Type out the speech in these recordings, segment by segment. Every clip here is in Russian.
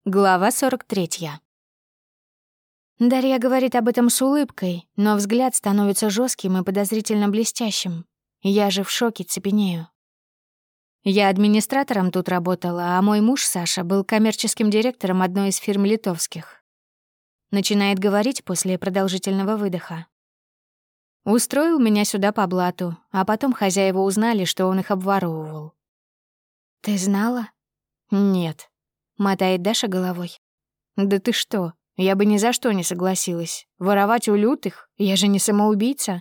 Глава 43. Дарья говорит об этом с улыбкой, но взгляд становится жестким и подозрительно блестящим. Я же в шоке цепенею. Я администратором тут работала, а мой муж Саша был коммерческим директором одной из фирм литовских. Начинает говорить после продолжительного выдоха. Устроил меня сюда по блату, а потом хозяева узнали, что он их обворовывал. «Ты знала?» «Нет», — мотает Даша головой. «Да ты что? Я бы ни за что не согласилась. Воровать у лютых? Я же не самоубийца».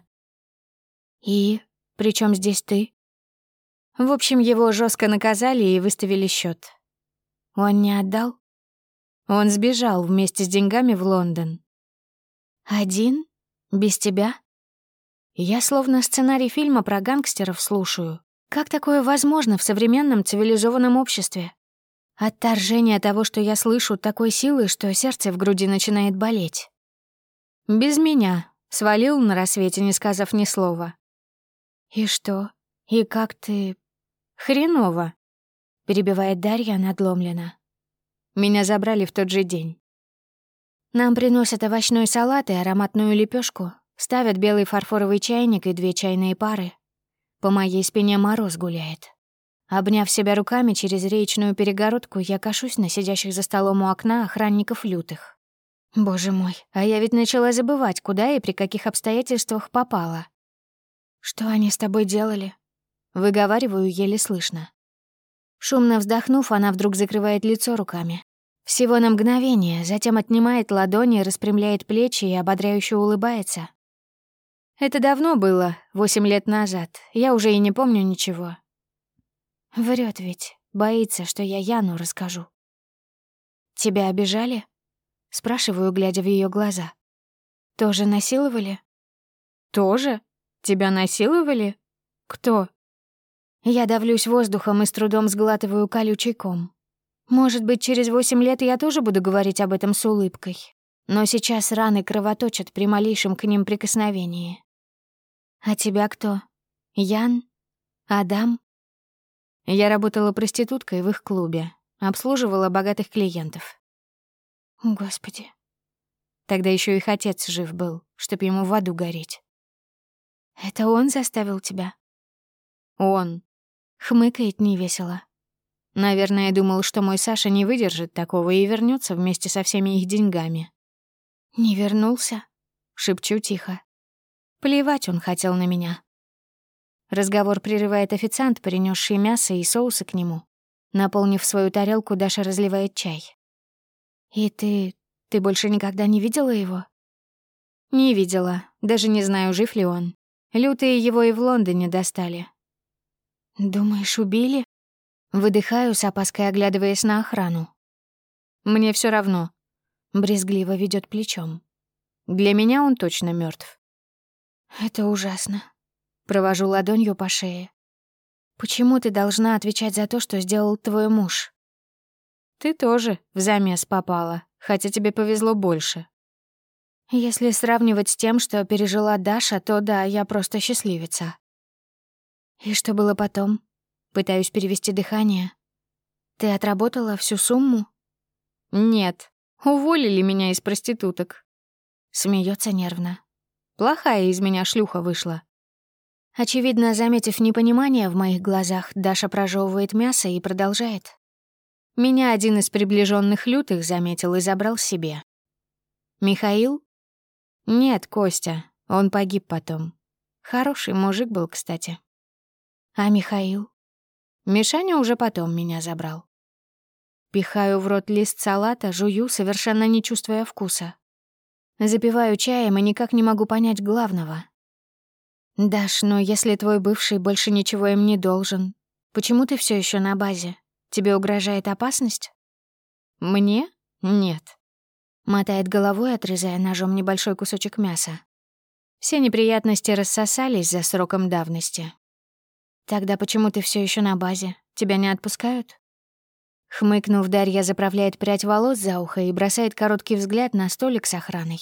«И при чем здесь ты?» В общем, его жестко наказали и выставили счет. «Он не отдал?» Он сбежал вместе с деньгами в Лондон. «Один? Без тебя?» Я словно сценарий фильма про гангстеров слушаю. Как такое возможно в современном цивилизованном обществе? Отторжение того, что я слышу, такой силы, что сердце в груди начинает болеть. Без меня. Свалил на рассвете, не сказав ни слова. «И что? И как ты...» «Хреново», — перебивает Дарья надломленно. Меня забрали в тот же день. Нам приносят овощной салат и ароматную лепешку, ставят белый фарфоровый чайник и 2 чайные пары. По моей спине мороз гуляет. Обняв себя руками через речную перегородку, я кашусь на сидящих за столом у окна охранников лютых. Боже мой, а я ведь начала забывать, куда и при каких обстоятельствах попала. «Что они с тобой делали?» Выговариваю еле слышно. Шумно вздохнув, она вдруг закрывает лицо руками. Всего на мгновение, затем отнимает ладони, распрямляет плечи и ободряюще улыбается. Это давно было, 8 лет назад. Я уже и не помню ничего. Врет ведь, боится, что я Яну расскажу. «Тебя обижали?» Спрашиваю, глядя в ее глаза. «Тоже насиловали?» «Тоже? Тебя насиловали? Кто?» Я давлюсь воздухом и с трудом сглатываю колючий ком. Может быть, через 8 лет я тоже буду говорить об этом с улыбкой. Но сейчас раны кровоточат при малейшем к ним прикосновении. «А тебя кто? Ян? Адам?» Я работала проституткой в их клубе, обслуживала богатых клиентов. Господи. Тогда еще их отец жив был, чтоб ему в аду гореть. «Это он заставил тебя?» «Он». Хмыкает невесело. Наверное, думал, что мой Саша не выдержит такого и вернется вместе со всеми их деньгами. «Не вернулся?» — шепчу тихо. Плевать он хотел на меня. Разговор прерывает официант, принесший мясо и соусы к нему. Наполнив свою тарелку, Даша разливает чай. «И ты больше никогда не видела его?» «Не видела. Даже не знаю, жив ли он. Лютые его и в Лондоне достали». «Думаешь, убили?» Выдыхаю, с опаской оглядываясь на охрану. «Мне все равно». Брезгливо ведет плечом. «Для меня он точно мертв. «Это ужасно». Провожу ладонью по шее. «Почему ты должна отвечать за то, что сделал твой муж?» «Ты тоже в замес попала, хотя тебе повезло больше». Если сравнивать с тем, что пережила Даша, то да, я просто счастливица. «И что было потом?» Пытаюсь перевести дыхание. «Ты отработала всю сумму?» «Нет, уволили меня из проституток». Смеется нервно. Плохая из меня шлюха вышла. Очевидно, заметив непонимание в моих глазах, Даша прожевывает мясо и продолжает. Меня один из приближенных лютых заметил и забрал себе. «Михаил?» «Нет, Костя. Он погиб потом. Хороший мужик был, кстати». «А Михаил?» Мишаня уже потом меня забрал. Пихаю в рот лист салата, жую, совершенно не чувствуя вкуса. Запиваю чаем и никак не могу понять главного. «Даш, но если твой бывший больше ничего им не должен, почему ты все еще на базе? Тебе угрожает опасность?» «Мне? Нет». Мотает головой, отрезая ножом небольшой кусочек мяса. Все неприятности рассосались за сроком давности. «Тогда почему ты все еще на базе? Тебя не отпускают?» Хмыкнув, Дарья заправляет прядь волос за ухо и бросает короткий взгляд на столик с охраной.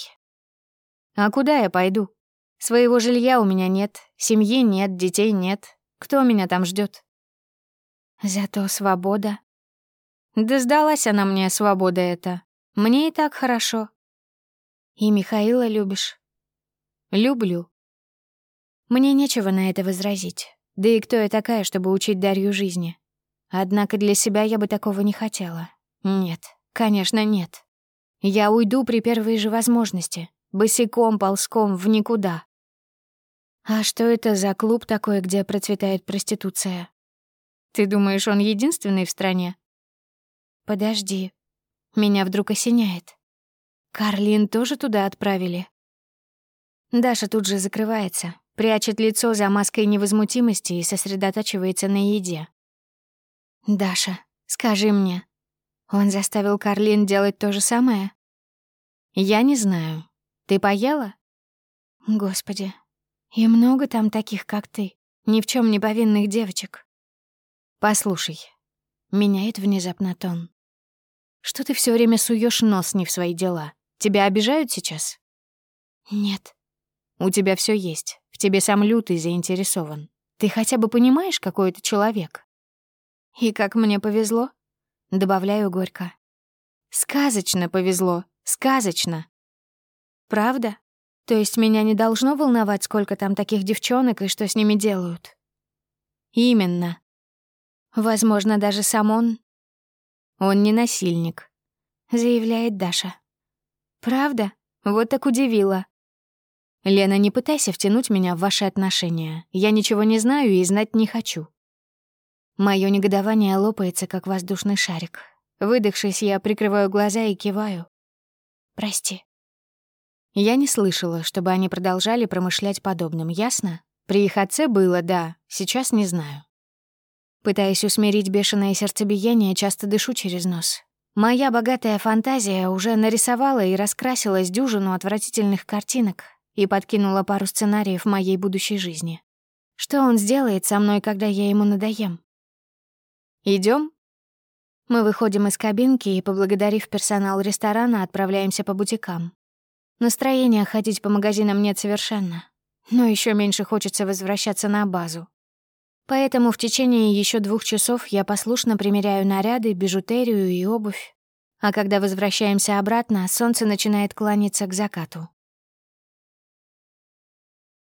«А куда я пойду? Своего жилья у меня нет, семьи нет, детей нет. Кто меня там ждет? Зато свобода. Да сдалась она мне, свобода эта. Мне и так хорошо. И Михаила любишь? Люблю. Мне нечего на это возразить. Да и кто я такая, чтобы учить Дарью жизни? Однако для себя я бы такого не хотела. Нет, конечно, нет. Я уйду при первой же возможности, босиком, ползком, в никуда. А что это за клуб такой, где процветает проституция? Ты думаешь, он единственный в стране? Подожди. Меня вдруг осеняет. Карлин тоже туда отправили? Даша тут же закрывается, прячет лицо за маской невозмутимости и сосредотачивается на еде. «Даша, скажи мне, он заставил Карлин делать то же самое?» «Я не знаю. Ты поела?» «Господи, и много там таких, как ты, ни в чем не повинных девочек». «Послушай», — меняет внезапно тон. «Что ты все время суешь нос не в свои дела? Тебя обижают сейчас?» «Нет». «У тебя все есть. В тебе сам Лютый заинтересован. Ты хотя бы понимаешь, какой это человек?» «И как мне повезло?» — добавляю горько. «Сказочно повезло, сказочно». «Правда? То есть меня не должно волновать, сколько там таких девчонок и что с ними делают?» «Именно. Возможно, даже сам он...» «Он не насильник», — заявляет Даша. «Правда? Вот так удивила». «Лена, не пытайся втянуть меня в ваши отношения. Я ничего не знаю и знать не хочу». Моё негодование лопается, как воздушный шарик. Выдохшись, я прикрываю глаза и киваю. «Прости». Я не слышала, чтобы они продолжали промышлять подобным, ясно? При их отце было, да, сейчас не знаю. Пытаясь усмирить бешеное сердцебиение, часто дышу через нос. Моя богатая фантазия уже нарисовала и раскрасила с дюжину отвратительных картинок и подкинула пару сценариев моей будущей жизни. Что он сделает со мной, когда я ему надоем? Идём? Мы выходим из кабинки и, поблагодарив персонал ресторана, отправляемся по бутикам. Настроения ходить по магазинам нет совершенно, но ещё меньше хочется возвращаться на базу. Поэтому в течение ещё 2 часов я послушно примеряю наряды, бижутерию и обувь. А когда возвращаемся обратно, солнце начинает клониться к закату.